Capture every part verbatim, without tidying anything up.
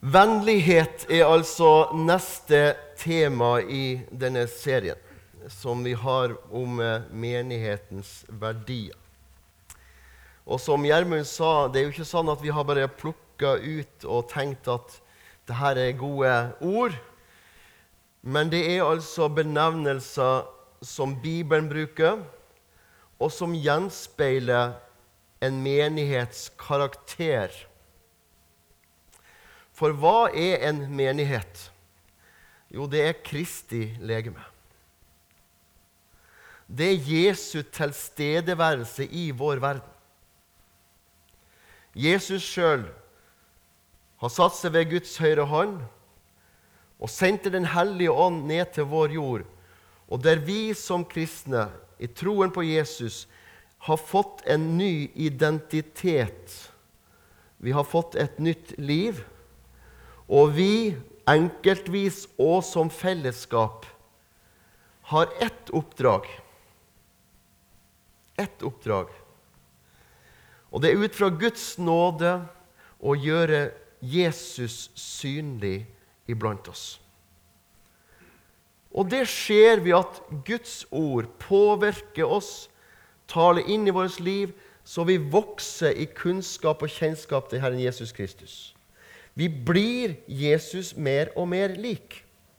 Vennlighet er altså neste tema i denne serien, som vi har om menighetens verdier. Og som Gjermund sa, det er jo ikke sånn at vi har bare plukket ut og tenkt at det her er gode ord, men det er altså benevnelser som Bibelen bruker, og som gjenspeiler en menighets karakter. For hva er en menighet? Jo, det er Kristi legeme. Det er Jesu tilstedeværelse i vår verden. Jesus selv har satt seg ved Guds høyre hånd og sendte den hellige ånd ned til vår jord, og der vi som kristne i troen på Jesus har fått en ny identitet. Vi har fått et nytt liv, og vi enkeltvis og som fellesskap har ett oppdrag. Ett oppdrag. Og det er ut fra Guds nåde å gjøre Jesus synlig iblant oss. Og det skjer ved at Guds ord påvirker oss, taler inn i vårt liv, så vi vokser i kunnskap og kjennskap til Herren Jesus Kristus. Vi blir Jesus mer og mer lik.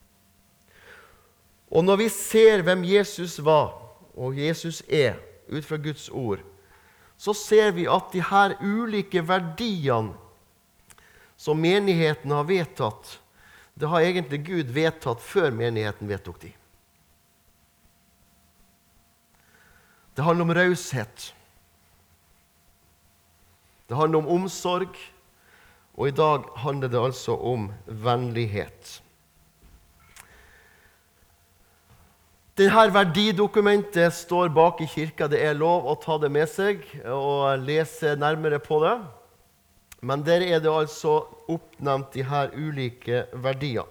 Og når vi ser hvem Jesus var, og Jesus er, ut fra Guds ord, så ser vi at de her ulike verdiene som menigheten har vedtatt, det har egentlig Gud vedtatt før menigheten vedtok de. Det handler om raushet. Det handler om omsorg. Og i dag handler det altså om vennlighet. Dette verdidokumentet står bak i kirka. Det er lov å ta det med seg og lese nærmere på det. Men der er det altså oppnevnt de her ulike verdiene.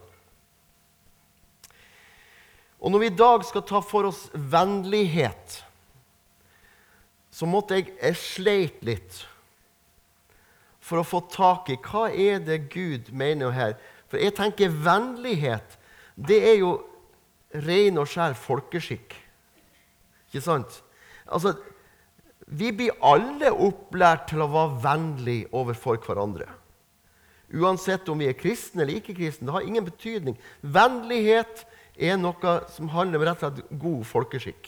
Og når vi i dag skal ta for oss vennlighet, så måtte jeg, jeg sleit litt for å få tak i hva er det Gud mener her. For jeg tenker vennlighet, det er jo ren og skjær folkeskikk. Ikke sant? Altså, vi blir alle opplært til å være vennlig overfor hverandre. Uansett om vi er kristne eller ikke kristne, det har ingen betydning. Vennlighet er noe som handler om rett og slett god folkeskikk.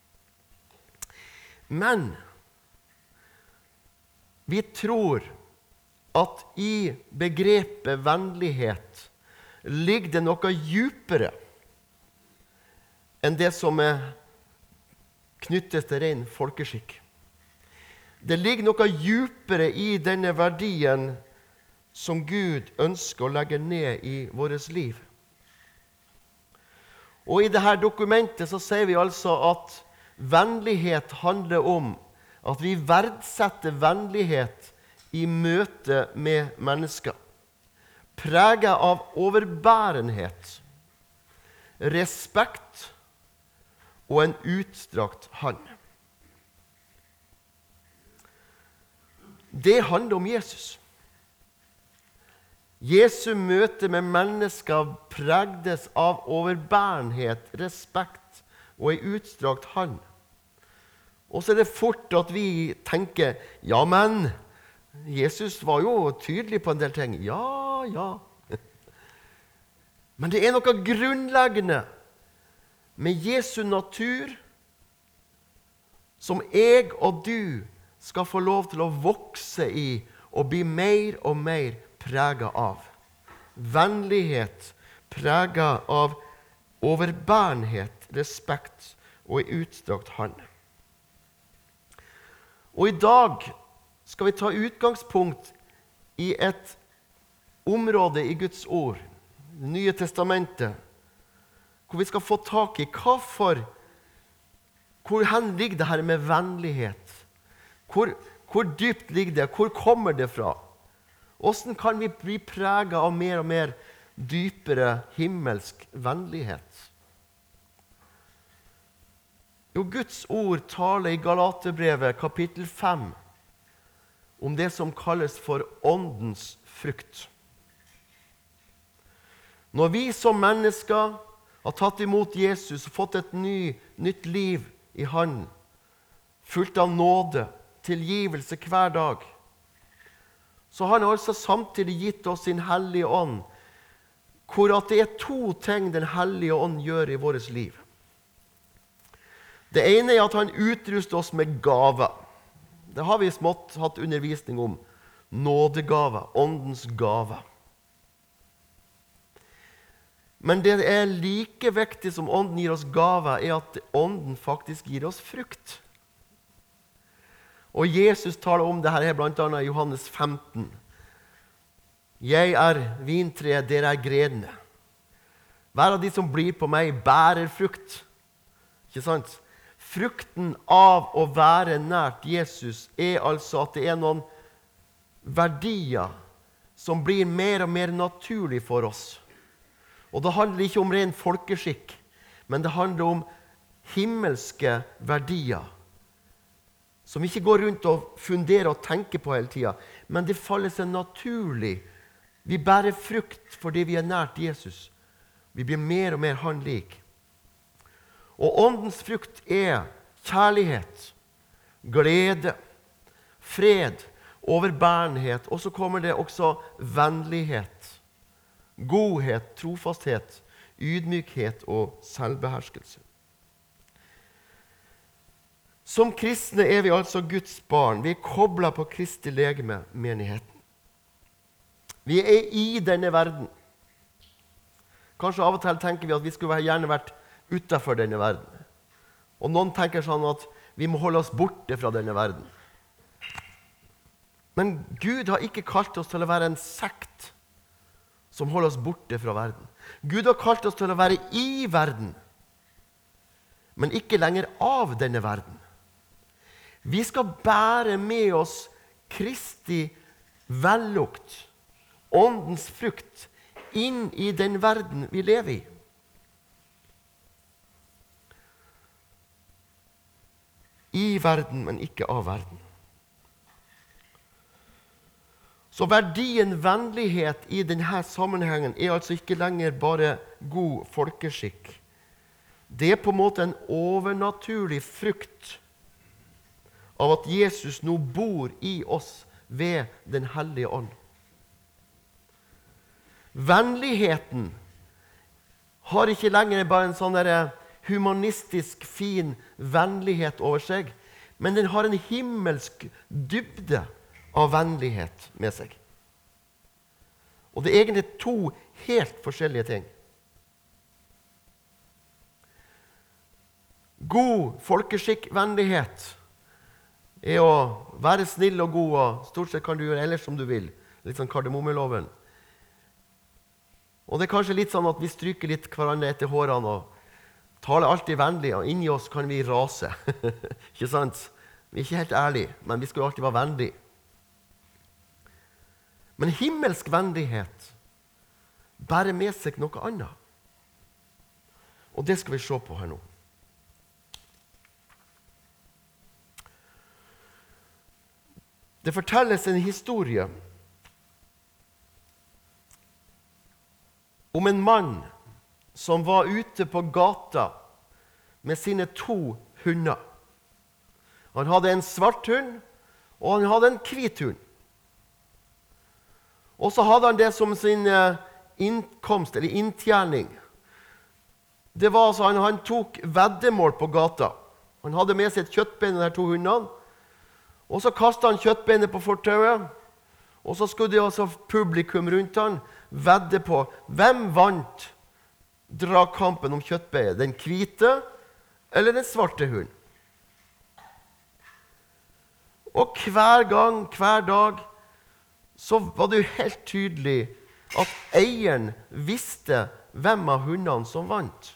Men vi tror at i begrepet vennlighet ligger det noe djupere enn det som er knyttes til ren folkeskikk. Det ligger noe djupere i denne verdien som Gud ønsker å legge ned i vårt liv. Og i dette dokumentet så sier vi altså at vennlighet handler om at vi verdsetter vennlighet i møte med mennesker, preget av overbærenhet, respekt og en utstrakt hånd. Det handler om Jesus. Jesu møte med mennesker pregdes av overbærenhet, respekt og en utstrakt hånd. Og så er det fort at vi tenker, ja, men Jesus var jo tydelig på en del ting. Ja, ja. Men det er noe grunnleggende med Jesu natur som jeg og du skal få lov til å vokse i og bli mer og mer preget av. Vennlighet, preget av overbærenhet, respekt og en utstrakt hånd. Og i dag skal vi ta utgangspunkt i et område i Guds ord, Det nye testamentet, hvor vi skal få tak i hvorfor, hvor hen ligger det her med vennlighet? Hvor, hvor dypt ligger det? Hvor kommer det fra? Hvordan kan vi bli preget av mer og mer dypere himmelsk vennlighet? Jo, Guds ord taler i Galaterbrevet kapittel fem om det som kalles for åndens frukt. Når vi som mennesker har tatt imot Jesus og fått et ny, nytt liv i Han, fullt av nåde, tilgivelse hver dag, så har Han altså samtidig gitt oss sin Hellige Ånd, hvor at det er to ting den Hellige Ånd gjør i vårt liv. Det ene er at Han utruster oss med gaver. Det har vi smått hatt undervisning om. Nådegaver, åndens gaver. Men det er like viktig som ånden gir oss gaver, er at ånden faktisk gir oss frukt. Og Jesus taler om det her blant annet i Johannes femten. Jeg er vintreet, dere er grenene. Hver av de som blir på meg bærer frukt. Ikke sant? Frukten av å være nært Jesus er altså at det er noen verdier som blir mer og mer naturlig for oss. Og det handler ikke om ren folkeskikk, men det handler om himmelske verdier, som ikke går rundt og funderer og tenker på hele tiden, men det faller seg naturlig. Vi bærer frukt fordi vi er nært Jesus. Vi blir mer og mer Han lik. Og åndens frukt er kjærlighet, glede, fred, overbærenhet, og så kommer det også vennlighet, godhet, trofasthet, ydmykhet og selvbeherskelse. Som kristne er vi altså Guds barn. Vi er koblet på Kristi legeme, menigheten. Vi er i denne verden. Kanskje av og til tenker vi at vi skulle gjerne vært utenfor denne verden. Og noen tenker sånn at vi må holde oss borte fra denne verden. Men Gud har ikke kalt oss til å være en sekt som holder oss borte fra verden. Gud har kalt oss til å være i verden, men ikke lenger av denne verden. Vi skal bære med oss Kristi vellukt, åndens frukt, inn i den verden vi lever i. I verden, men ikke av verden. Så verdien vennlighet i denne sammenhengen er altså ikke lenger bare god folkeskikk. Det er på en måte en overnaturlig frukt av at Jesus nå bor i oss ved den Hellige Ånd. Vennligheten har ikke lenger bare en sånn der humanistisk fin vennlighet over seg, men den har en himmelsk dybde av vennlighet med seg. Og det er egentlig to helt forskjellige ting. God folkeskikkvennlighet er å være snill og god, og stort sett kan du gjøre ellers som du vil. Litt sånn kardemommeloven. Og det er kanskje litt sånn at vi stryker litt hverandre etter hårene og taler alltid vennlig, og inni oss kan vi rase. Ikke sant? Vi er ikke helt ærlige, men vi skal alltid være vennlige. Men himmelsk vennlighet bærer med seg noe annet. Og det skal vi se på her nå. Det fortelles en historie om en mann som var ute på gata med sine to hunder. Han hadde en svart hund, og han hadde en hvit hund. Og så hadde han det som sin innkomst, eller inntjening. Det var altså, han, han tok veddemål på gata. Han hadde med seg et kjøttbein med de to hundene, og så kastet han kjøttbeinet på fortauet, og så skulle det altså publikum rundt han vedde på hvem vant dragkampen om kjøttbeinet, den hvite eller den svarte hunden. Og hver gang, hver dag, så var det jo helt tydelig at eieren visste hvem av hundene som vant.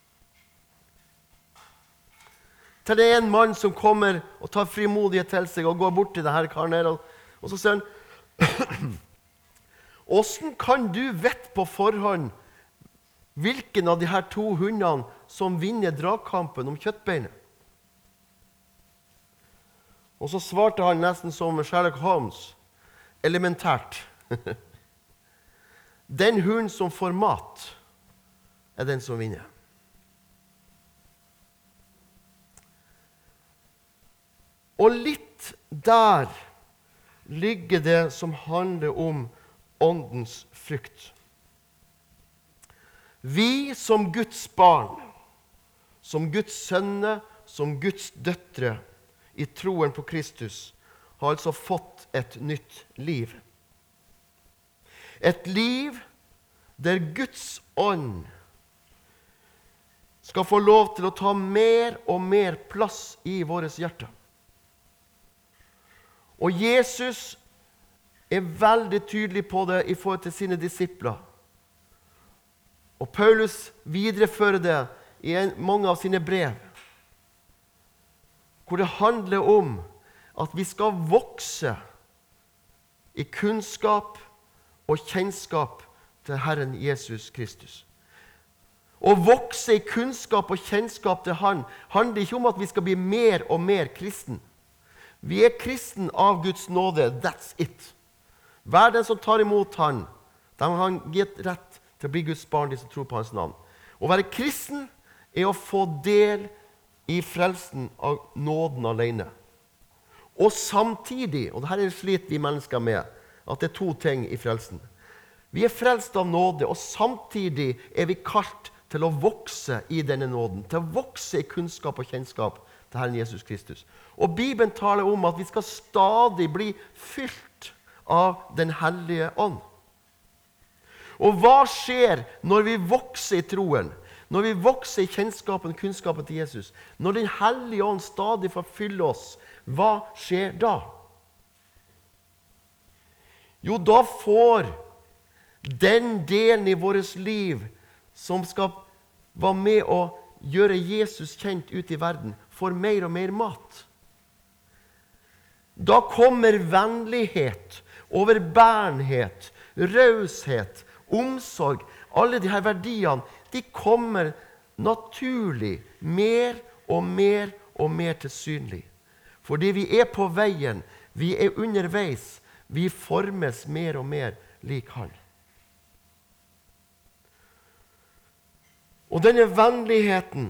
Til det er en mann som kommer og tar frimodighet til seg og går bort til denne karen her, og så sier han, «Hvordan kan du vette på forhånd hvilken av de her to hundene som vinner dragkampen om kjøttbeinet?» Og så svarte han nesten som Sherlock Holmes, elementært. Den hunden som får mat, er den som vinner. Og litt der ligger det som handler om åndens frukt. Vi som Guds barn, som Guds sønner, som Guds døtre i troen på Kristus, har altså fått et nytt liv. Et liv der Guds ånd skal få lov til å ta mer og mer plass i våres hjerte. Og Jesus er veldig tydelig på det i forhold til sine disipler. Og Paulus viderefører det i en, mange av sine brev, hvor det handler om at vi skal vokse i kunnskap og kjennskap til Herren Jesus Kristus. Å vokse i kunnskap og kjennskap til Han handler ikke om at vi skal bli mer og mer kristen. Vi er kristen av Guds nåde, that's it. Hver den som tar imot Han, de har gitt rett til å bli Guds barn, de som tror på Hans navn. Å være kristen er å få del i frelsen av nåden alene. Og samtidig, og dette er slitt vi mennesker med, at det er to ting i frelsen. Vi er frelst av nåde, og samtidig er vi kalt til å vokse i denne nåden, til å vokse i kunnskap og kjennskap til Herren Jesus Kristus. Og Bibelen taler om at vi skal stadig bli fylt av den hellige ånd. Og hva skjer når vi vokser i troen? Når vi vokser i kjennskapen og kunnskapen til Jesus? Når den hellige ånd stadig får fylle oss, hva skjer da? Jo, da får den delen i vårt liv som skal være med å gjøre Jesus kjent ut i verden, får mer og mer mat. Da kommer vennlighet, overbærenhet, raushet, omsorg, alle de her verdiene, de kommer naturlig mer og mer og mer til synlig. Fordi vi er på veien, vi er underveis, vi formes mer og mer lik Han. Og denne vennligheten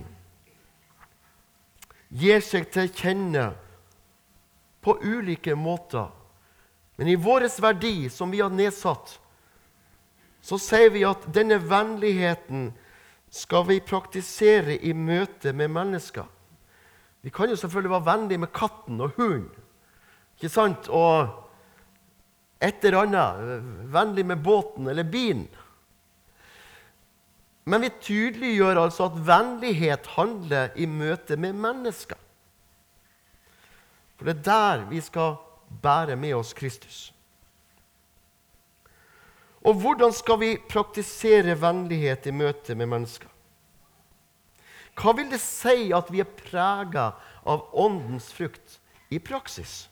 gir seg til kjenne på ulike måter. Men i vår verdi som vi har nedsatt, så sier vi at denne vennligheten skal vi praktisere i møte med mennesker. Vi kan jo selvfølgelig være vennlige med katten og hunden, ikke sant? Og et eller annet, vennlig med båten eller bilen. Men vi tydeliggjør altså at vennlighet handler i møte med mennesker. For det er der vi skal bære med oss Kristus. Og hvordan skal vi praktisere vennlighet i møte med mennesker? Hva vil det si at vi er preget av åndens frukt i praksis?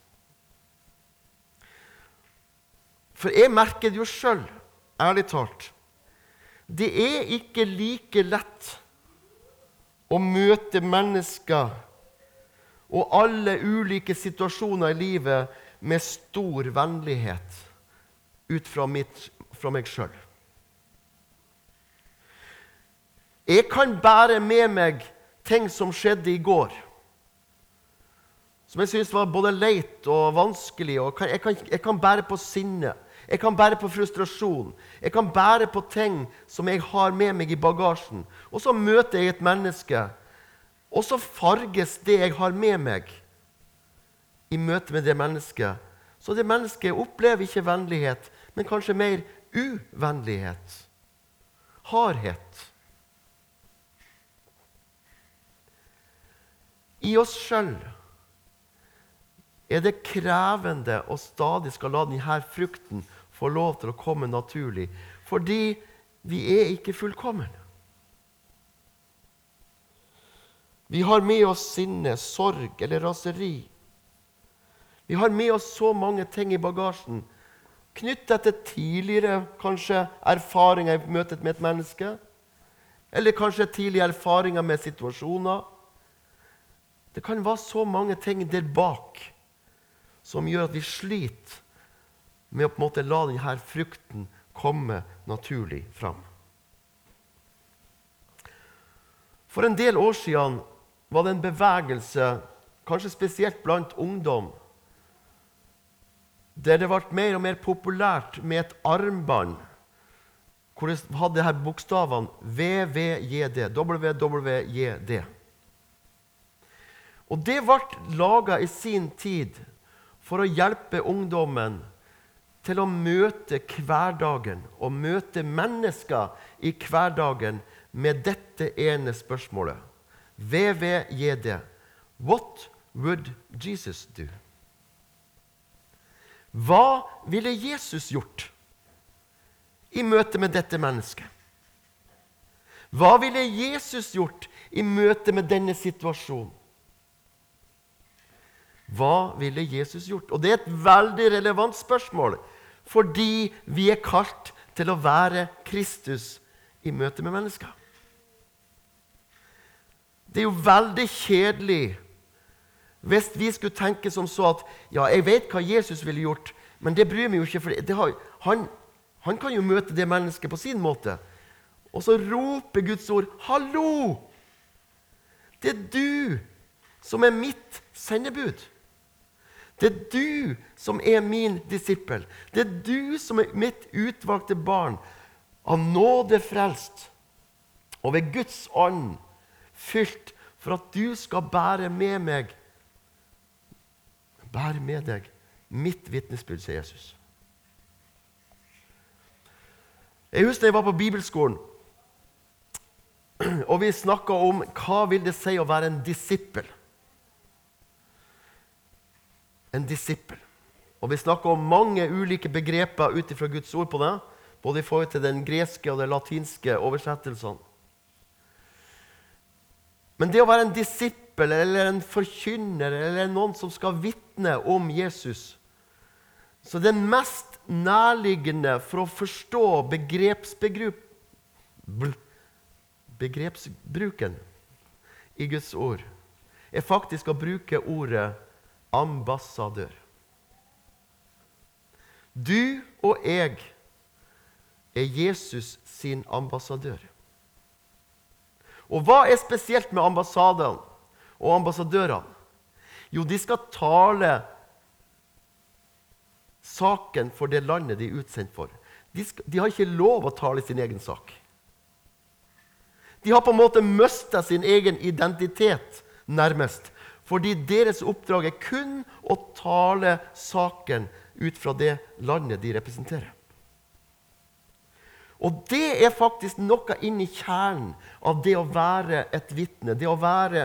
For jeg merker det jo selv, ærlig talt. Det er ikke like lett å møte mennesker og alle ulike situasjoner i livet med stor vennlighet ut fra, mitt, fra meg selv. Jeg kan bære med meg ting som skjedde i går, som jeg synes var både leit og vanskelig, og kan, jeg, kan, jeg kan bære på sinne. Jeg kan bære på frustrasjon. Jeg kan bære på ting som jeg har med meg i bagasjen. Og så møter jeg et menneske, og så farges det jeg har med meg i møte med det mennesket. Så det mennesket opplever ikke vennlighet, men kanskje mer uvennlighet. Hardhet. I oss selv er det krevende å stadig skal la denne frukten få lov til å komme naturlig, fordi vi er ikke fullkomne. Vi har med oss sinne, sorg eller raseri. Vi har med oss så mange ting i bagasjen, knyttet til tidligere kanskje erfaringer i møtet med et menneske, eller kanskje tidligere erfaringer med situasjoner. Det kan være så mange ting der bak som gjør at vi sliter med å på en måte la denne frukten komme naturlig fram. For en del år siden var det en bevegelse, kanskje spesielt blant ungdom, der det ble mer og mer populært med et armbånd, hvor det hadde her bokstavene V V J D, W W J D. Og det ble laget i sin tid for å hjelpe ungdommen til å møte hverdagen og møte mennesker i hverdagen med dette ene spørsmålet. V V J D. What would Jesus do? Hva ville Jesus gjort i møte med dette mennesket? Hva ville Jesus gjort i møte med denne situasjonen? Hva ville Jesus gjort? Og det er et veldig relevant spørsmål, fordi vi er kalt til å være Kristus i møte med mennesker. Det er jo veldig kjedelig hvis vi skulle tenke som så at ja, jeg vet hva Jesus ville gjort, men det bryr meg jo ikke, for det har, han, han kan jo møte det mennesket på sin måte. Og så roper Guds ord, hallo! Det er du som er mitt sendebud. Det er du som er min disippel. Det er du som er mitt utvalgte barn, av nåde frelst, og ved Guds ånd fylt for at du skal bære med meg, bære med deg mitt vitnesbyrd, sier Jesus. Jeg husker jeg var på bibelskolen, og vi snakket om hva vil det si å være en disippel. En disippel. Og vi snakket om mange ulike begreper ut fra Guds ord på det, både i forhold til den greske og den latinske oversettelsene. Men det å være en disippel, eller en forkynner, eller noen som skal vitne om Jesus, så det mest nærliggende for å forstå begrepsbegrup, begrepsbruken i Guds ord, er faktisk å bruke ordet ambassadør. Du og jeg er Jesus sin ambassadør. Og hva er spesielt med ambassadene og ambassadørene? Jo, de skal tale saken for det landet de er utsendt for. De, skal, de har ikke lov å tale sin egen sak. De har på en måte mistet sin egen identitet nærmest, fordi deres oppdrag er kun å tale saken ut fra det landet de representerer. Og det er faktisk noe inn i kjernen av det å være et vitne, det å være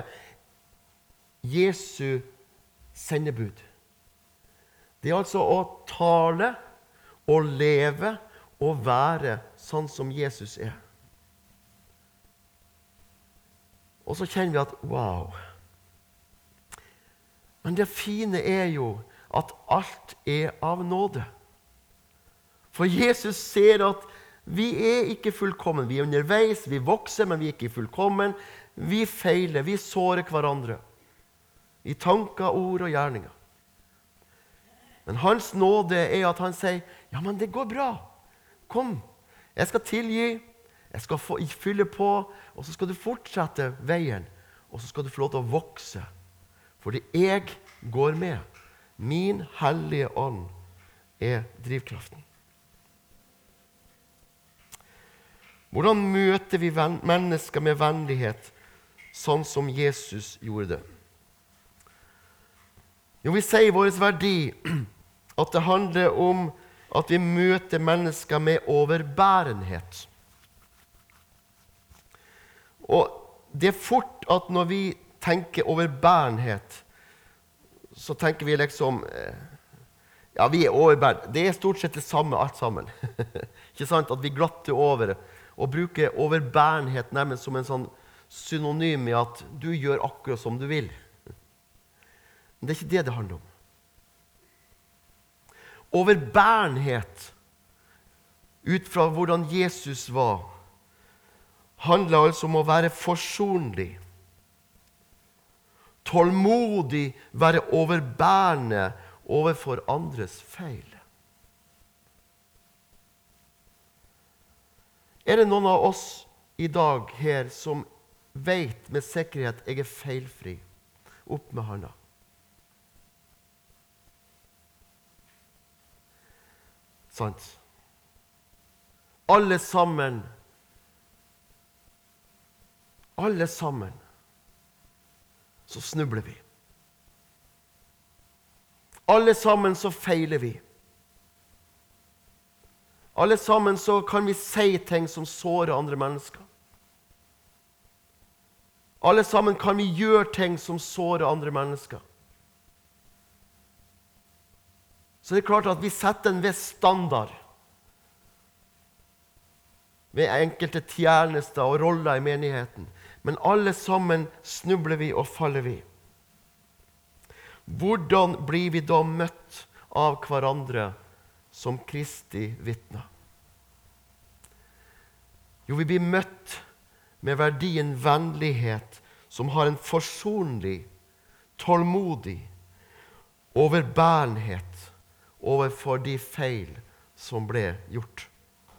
Jesu sendebud. Det er altså å tale og leve og være sånn som Jesus er. Og så kjenner vi at, wow. Men det fine er jo at alt er av nåde. For Jesus ser at vi er ikke fullkommen. Vi er underveis, vi vokser, men vi er ikke fullkommen. Vi feiler, vi sårer hverandre. I tanker, ord og gjerninger. Men hans nåde er at han sier, ja, men det går bra. Kom, jeg skal tilgi, jeg skal få, fylle på, og så skal du fortsette veien, og så skal du få lov til å vokse. Fordi jeg går med. Min hellige ånd er drivkraften. Hvordan møter vi mennesker med vennlighet, sånn som Jesus gjorde det? Jo, vi sier i vår verdi at det handler om at vi møter mennesker med overbærenhet. Og det er fort at når vi tenker overbærenhet, så tenker vi liksom, ja, vi er overbærenhet. Det er stort sett det samme, alt sammen. Ikke sant? At vi glatter over og bruker overbærenhet nærmest som en sånn synonym i at du gjør akkurat som du vil. Men det er ikke det det handler om. Overbærenhet, ut fra hvordan Jesus var, handler altså om å være forsonlig. Tålmodig, være overbærende overfor andres feil. Er det noen av oss i dag her som vet med sikkerhet jeg er feilfri. Opp med handa. Sant? Alle sammen, alle sammen, så snubler vi. Alle sammen så feiler vi. Alle sammen så kan vi si ting som sårer andre mennesker. Alle sammen kan vi gjøre ting som sårer andre mennesker. Så det er klart at vi setter en viss standard ved enkelte tjenester og roller i menigheten. Men alle sammen snubler vi og faller vi. Hvordan blir vi da møtt av hverandre som Kristi vitner? Jo, vi blir møtt med verdien vennlighet, som har en forsonlig, tålmodig overbærenhet overfor de feil som ble gjort.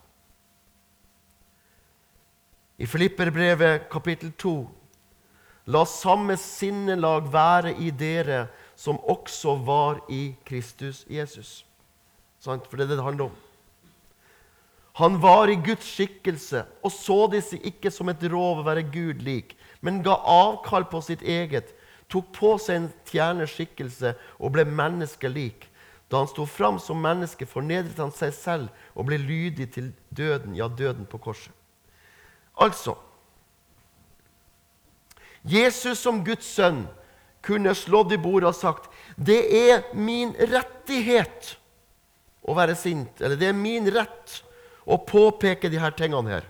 I Filipperbrevet kapittel to, la samme sinnelag være i dere som også var i Kristus Jesus. Sant? For det er det det handler om. Han var i Guds skikkelse, og så det seg ikke som et rov å være Gud lik, men ga avkall på sitt eget, tok på seg en tjenerskikkelse og ble menneskelik. Da han stod fram som menneske, fornedret han seg selv og ble lydig til døden, ja, døden på korset. Altså, Jesus som Guds sønn kunne slått i bordet og sagt, det er min rettighet å være sint, eller det er min rett å påpeke de her tingene her.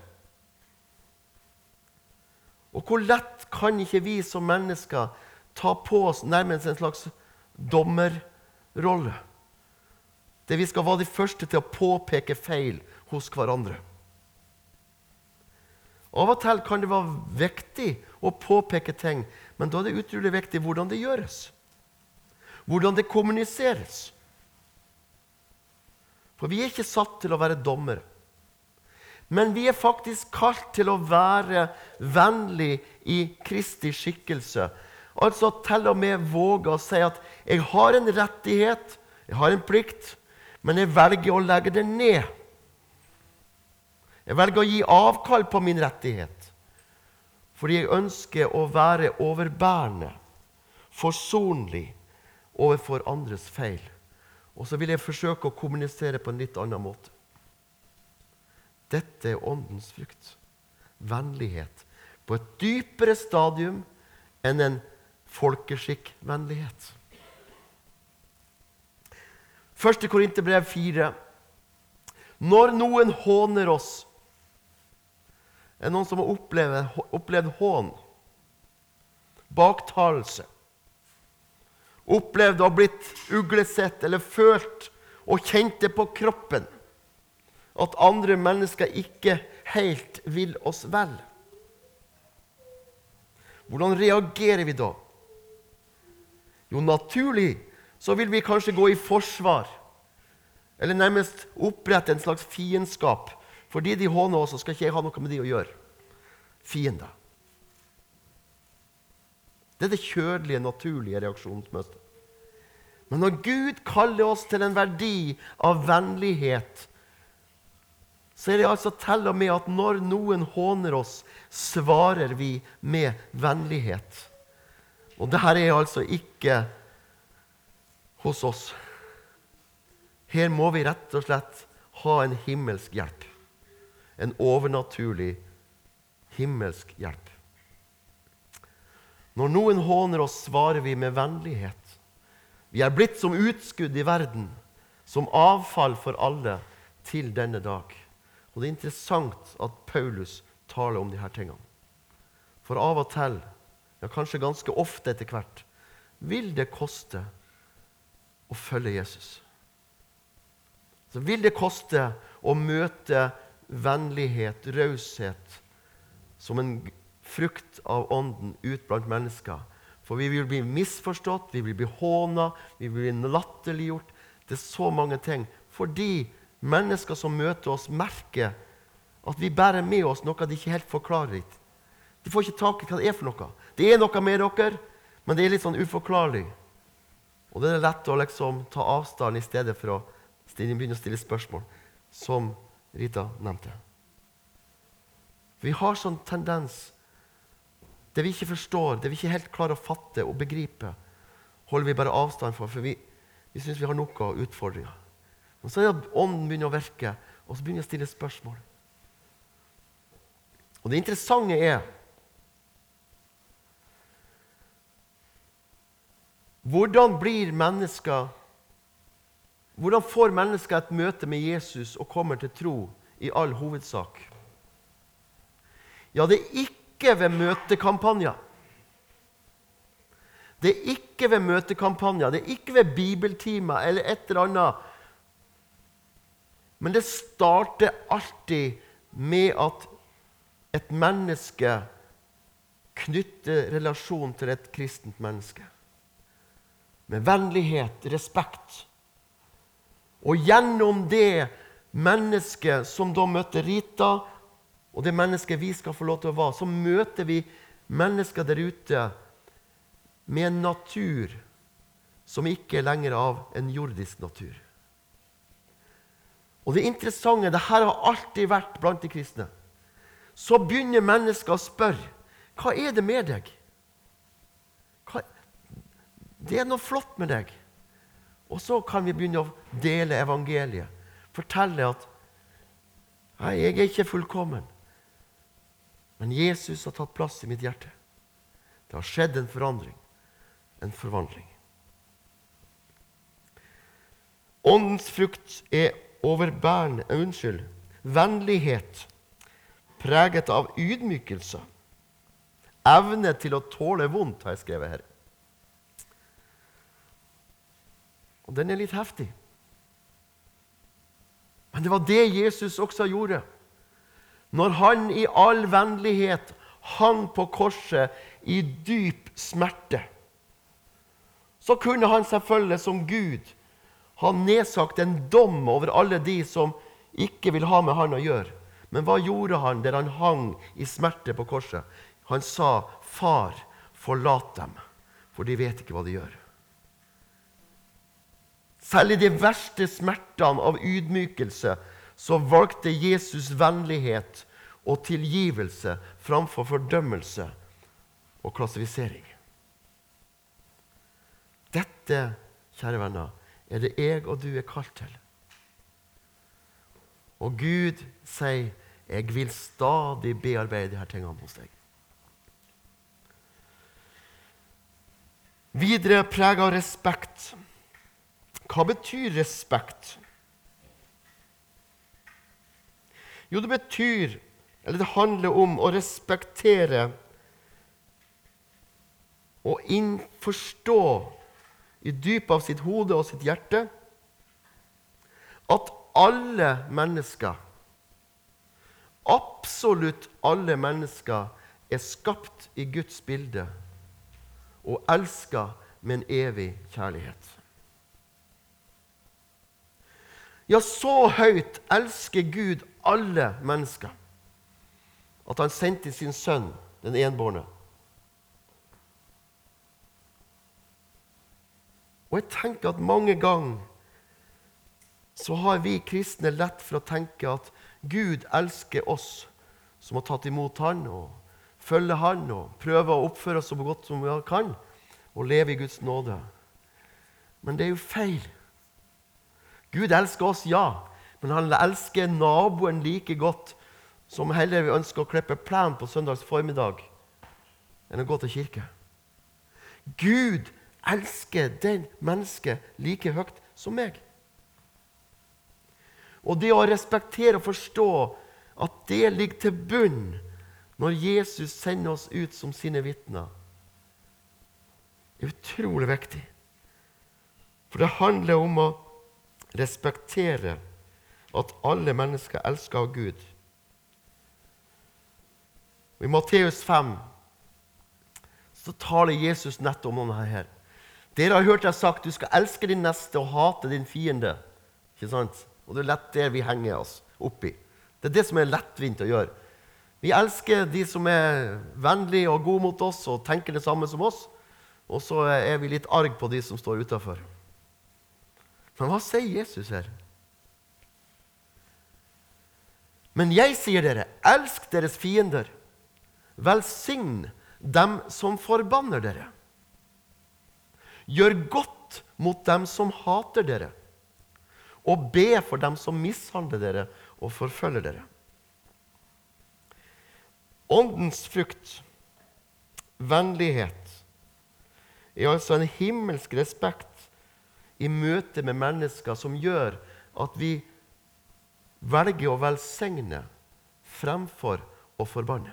Og hvor lett kan ikke vi som mennesker ta på oss nærmest en slags dommerrolle? Det vi skal være de første til å påpeke feil hos hverandre. Av og til kan det være viktig å påpeke ting, men da er det utrolig viktig hvordan det gjøres. Hvordan det kommuniseres. For vi er ikke satt til å være dommere. Men vi er faktisk kalt til å være vennlig i Kristi skikkelse. Altså til og med våge å si at jeg har en rettighet, jeg har en plikt, men jeg velger å legge det ned. Jeg velger å gi avkall på min rettighet, fordi jeg ønsker å være overbærende, forsonlig overfor andres feil. Og så vil jeg forsøke å kommunisere på en litt annen måte. Dette er åndens frukt. Vennlighet. På et dypere stadium enn en folkeskikkvennlighet. Første Korinterbrev fire. Når noen håner oss, er noen som har opplevd, opplevd hån, baktalelse, opplevd å ha blitt uglesett eller følt og kjent det på kroppen, at andre mennesker ikke helt vil oss vel. Hvordan reagerer vi da? Jo, naturlig så vil vi kanskje gå i forsvar, eller nærmest opprette en slags fiendskap. Fordi de håner oss, så skal ikke jeg ha noe med de å gjøre. Fiender. Det er det kjødelige, naturlige reaksjonsmønsteret. Men når Gud kaller oss til en verdi av vennlighet, så er det altså til og med at når noen håner oss, svarer vi med vennlighet. Og dette er altså ikke hos oss. Her må vi rett og slett ha en himmelsk hjelp. En overnaturlig himmelsk hjelp. Når noen håner oss, svarer vi med vennlighet. Vi er blitt som utskudd i verden, som avfall for alle til denne dag. Og det er interessant at Paulus taler om de her tingene. For av og til, ja kanskje ganske ofte etter hvert, vil det koste å følge Jesus. Så vil det koste å møte vennlighet, raushet, som en frukt av ånden ut blant mennesker. For vi vil bli misforstått, vi vil bli hånet, vi vil bli latterliggjort. Det er så mange ting. Fordi mennesker som møter oss merker at vi bærer med oss noe de ikke helt forklarer litt. De får ikke tak i hva det er for noe. Det er noe med dere, men det er litt sånn uforklarlig. Og det er lett å liksom ta avstand i stedet for å stille, begynne å stille spørsmål, som Rita nevnte. Vi har sånn tendens, det vi ikke forstår, det vi ikke helt klarer å fatte og begripe, holder vi bare avstand for, for vi, vi synes vi har noen utfordringer. Og så er det at ånden begynner å virke, og så begynner jeg å stille spørsmål. Og det interessante er, hvordan blir mennesker, hvordan får mennesker et møte med Jesus og kommer til tro i all hovedsak? Ja, det er ikke ved møtekampanjer. Det er ikke ved møtekampanjer, det er ikke ved bibeltimer eller et eller annet. Men det starter alltid med at et menneske knytter relasjon til et kristent menneske. Med vennlighet, respekt. Og gjennom det mennesket som da møter Rita, og det mennesket vi skal få lov til å være, så møter vi mennesker der ute med en natur som ikke er lenger av en jordisk natur. Og det interessante, det her har alltid vært blant de kristne. Så begynner mennesker å spørre, hva er det med deg? Hva, det er noe flott med deg. Og så kan vi begynne å dele evangeliet. Fortelle at, nei, jeg er ikke fullkommen. Men Jesus har tatt plass i mitt hjerte. Det har skjedd en forandring. En forvandling. Åndens frukt er overbærende, unnskyld, vennlighet, preget av ydmykelse, evne til å tåle vondt, har jeg skrevet her. Og den er litt heftig. Men det var det Jesus også gjorde. Når han i all vennlighet hang på korset i dyp smerte, så kunne han selvfølgelig som Gud ha nedsagt en dom over alle de som ikke vil ha med han å gjøre. Men hva gjorde han der han hang i smerte på korset? Han sa, far, forlat dem, for de vet ikke hva de gjør. Selv i de verste smertene av ydmykelse, så valgte Jesus vennlighet og tilgivelse framfor fordømmelse og klassifisering. Dette, kjære venner, er det jeg og du er kalt til. Og Gud sier, jeg vil stadig bearbeide disse tingene hos deg. Videre preget av respekt. Hva betyr respekt? Jo, det betyr, eller det handler om å respektere og innforstå i dypet av sitt hode og sitt hjerte at alle mennesker, absolutt alle mennesker, er skapt i Guds bilde og elsket med en evig kjærlighet. Ja, så høyt elsker Gud alle mennesker at han sendte sin sønn, den enbårne. Og jeg tenker at mange ganger så har vi kristne lett for å tenke at Gud elsker oss som har tatt imot han og følger han og prøver å oppføre oss så godt som vi kan og leve i Guds nåde. Men det er jo feil. Gud elsker oss, ja, men han elsker naboen like godt som heller vi ønsker å klippe plen på søndags formiddag enn å gå til kirke. Gud elsker den mennesket like høyt som meg. Og det å respektere og forstå at det ligger til bunn når Jesus sender oss ut som sine vittner, er utrolig viktig. For det handler om å respektere at alle mennesker elsker av Gud. Og i Matteus fem så taler Jesus nettopp om dette her. Dere har hørt jeg sagt, du skal elske din neste og hate din fiende. Ikke sant? Og det er lett det vi henger oss oppi. Det er det som er lettvint å gjøre. Vi elsker de som er vennlige og gode mot oss og tenker det samme som oss, og så er vi litt arg på de som står utenfor. Men hva sier Jesus her? Men jeg sier dere, elsk deres fiender, velsign dem som forbanner dere. Gjør godt mot dem som hater dere, og be for dem som mishandler dere og forfølger dere. Åndens frukt, vennlighet, er altså en himmelsk respekt i møte med mennesker som gjør at vi velger å velsigne fremfor å forbanne.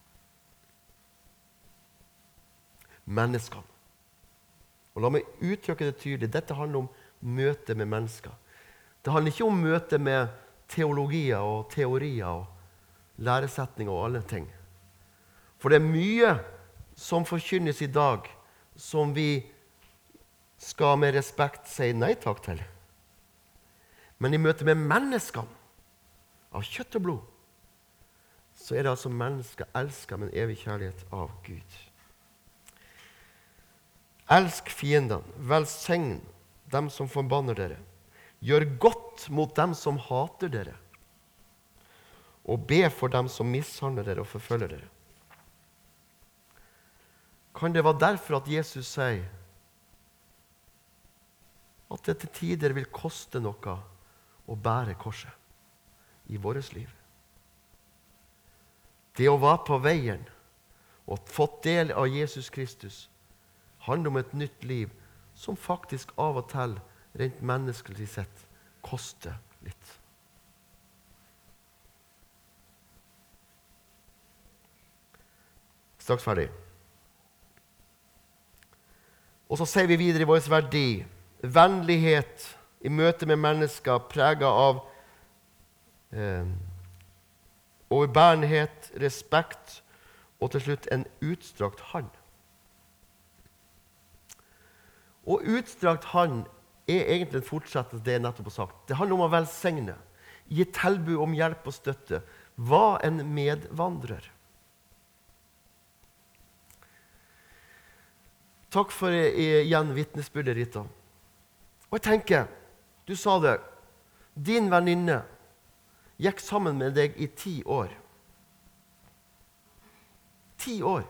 Menneskene. Og la meg uttrykke det tydelig. Dette handler om møte med mennesker. Det handler ikke om møte med teologier og teorier og læresetninger og alle ting. For det er mye som forkynnes i dag som vi skal med respekt si nei takk til. Men i møte med menneskene av kjøtt og blod, så er det altså mennesker elsket med en evig kjærlighet av Gud. Elsk fiendene, velsign dem som forbanner dere. Gjør godt mot dem som hater dere, og be for dem som mishandler dere og forfølger dere. Kan det være derfor at Jesus sier at det til tider vil koste noe å bære korset i vårt liv? Det å være på veien og fått del av Jesus Kristus handler om et nytt liv som faktisk av og til, rent menneskelig sett, koster litt. Straks ferdig. Og så sier vi videre i vår verdi, vennlighet i møte med mennesker preget av eh, overbærenhet, respekt og til slutt en utstrakt hånd. Og utstrakt hånd er egentlig en fortsettelse av det jeg nettopp har sagt. Det handler om å velsigne, gi tilbud om hjelp og støtte, var en medvandrer. Takk for igjen vitnesbyrdet, Rita. Og jeg tenker, du sa det, din venninne gikk sammen med deg i ti år. Ti år.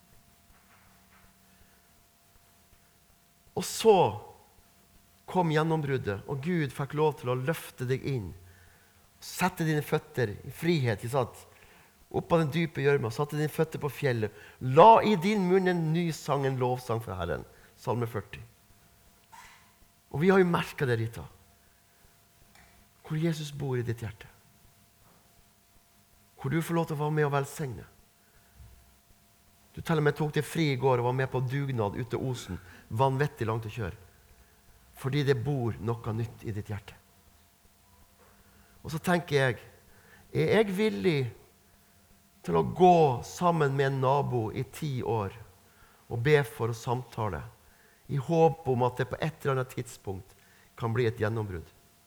Og så kom gjennombruddet, og Gud fikk lov til å løfte deg inn, sette dine føtter i frihet, ikke sant? Opp av den dype gjørma, satte dine føtter på fjellet, la i din munn en ny sang, en lovsang for Herren. Salme førti. Og vi har jo merket det, Rita, hvor Jesus bor i ditt hjerte. Hvor du får lov til å være med og velsigne. Du til og med tok deg fri i går og var med på dugnad ute i Osen, vanvettig langt å kjøre. Fordi det bor noe nytt i ditt hjerte. Og så tenker jeg, er jeg villig til å gå sammen med en nabo i ti år og be for å samtale, i håp om at det på et eller annet tidspunkt kan bli et gjennombrudd?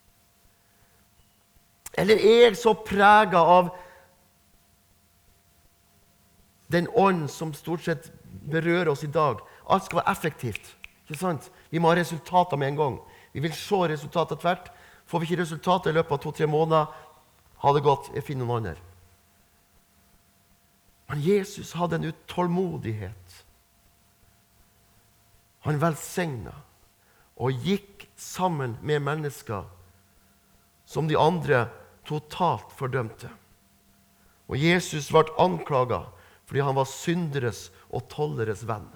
Eller er jeg så preget av den ånd som stort sett berører oss i dag? Alt skal være effektivt, ikke sant? Vi må ha resultater med en gang. Vi vil se resultater tvert. Får vi ikke resultater i løpet av to-tre måneder, ha det godt, jeg finner noen andre. Men Jesus hadde en utålmodighet. Han velsignet og gikk sammen med mennesker som de andre totalt fordømte. Og Jesus ble anklaget fordi han var synderes og tolleres venn.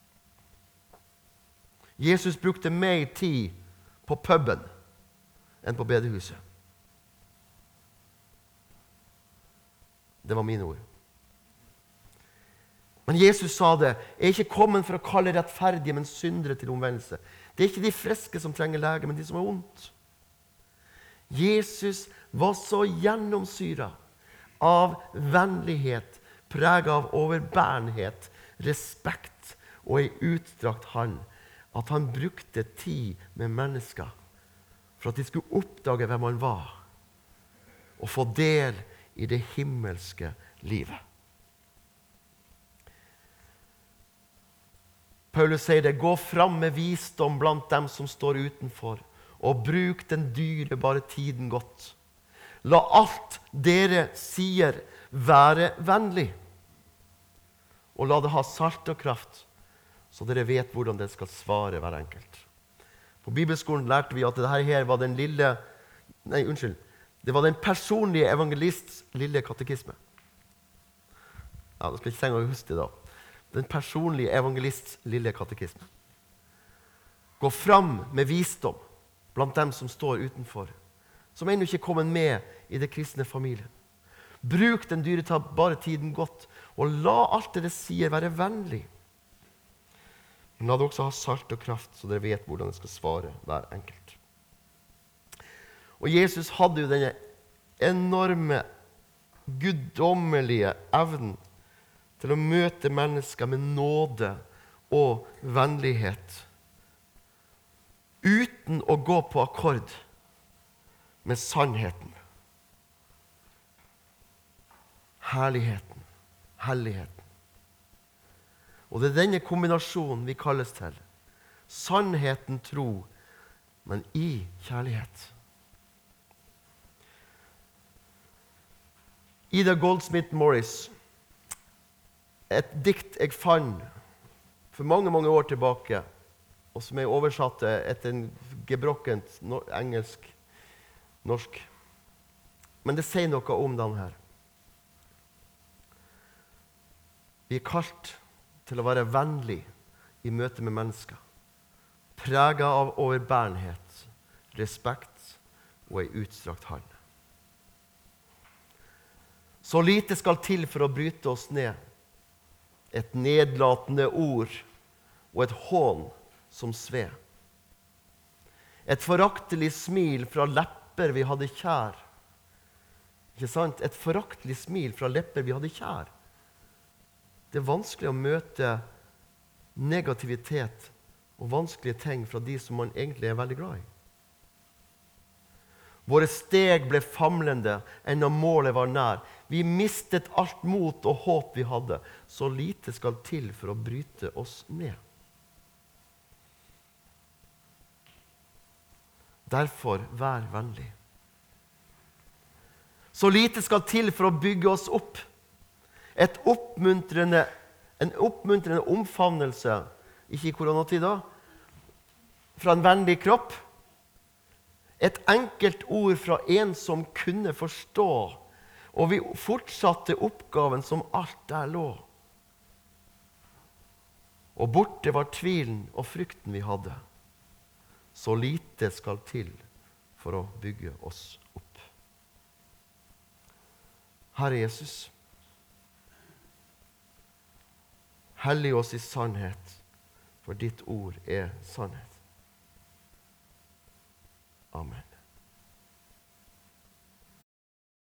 Jesus brukte mer tid på puben enn på bedehuset. Det var mine ord. Men Jesus sa det, jeg er ikke kommet for å kalle rettferdige, men syndere til omvendelse. Det er ikke de friske som trenger lege, men de som er ondt. Jesus var så gjennomsyret av vennlighet, preget av overbærenhet, respekt og en utstrakt hånd, at han brukte tid med mennesker for at de skulle oppdage hvem han var, og få del i det himmelske livet. Paulus sier det, gå fram med visdom blant dem som står utenfor, og bruk den dyrebare tiden godt. La alt dere sier være vennlig, og la det ha salt og kraft, så dere vet hvordan det skal svare hver enkelt. På Bibelskolen lærte vi at det her var den lille, nei, unnskyld, det var den personlige evangelists lille katekisme. Ja, da skal jeg ikke trenge å huske det da. Den personlige evangelists lille katekisme. Gå fram med visdom blant dem som står utenfor, som ennå ikke er kommet med i det kristne familien. Bruk den dyrebare tiden godt, og la alt dere sier være vennlig. Men la det også ha salt og kraft, så dere vet hvordan det skal svare hver enkelt. Og Jesus hadde jo denne enorme, guddommelige evnen til å møte mennesker med nåde og vennlighet, uten å gå på akkord med sannheten, herligheten, helligheten. Og det er denne kombinasjonen vi kalles til. Sannheten tro, men i kjærlighet. Ida Goldsmith Morris, et dikt jeg fant for mange, mange år tilbake, og som jeg oversatte etter en gebrokkent engelsk, norsk. Men det sier noe om den her. Vi er kalt til å være vennlig i møte med mennesker, preget av overbærenhet, respekt og en utstrakt hånd. Så lite skal til for å bryte oss ned. Et nedlatende ord og et hån som sve. Et foraktelig smil fra lepper vi hadde kjær. Ikke sant? Et foraktelig smil fra lepper vi hadde kjær. Det er vanskelig å møte negativitet og vanskelige ting fra de som man egentlig er veldig glad i. Våre steg ble famlende, enda målet var nær. Vi mistet alt mot og håp vi hadde. Så lite skal til for å bryte oss ned. Derfor, vær vennlig. Så lite skal til for å bygge oss opp. Et oppmuntrende, en oppmuntrende omfavnelse, ikke i koronatid da, fra en vennlig kropp. Et enkelt ord fra en som kunne forstå, og vi fortsatte oppgaven som alt der lå. Og borte var tvilen og frykten vi hadde. Så lite skal til for å bygge oss opp. Herre Jesus, hellig oss i sannhet, for ditt ord er sannhet. Amen.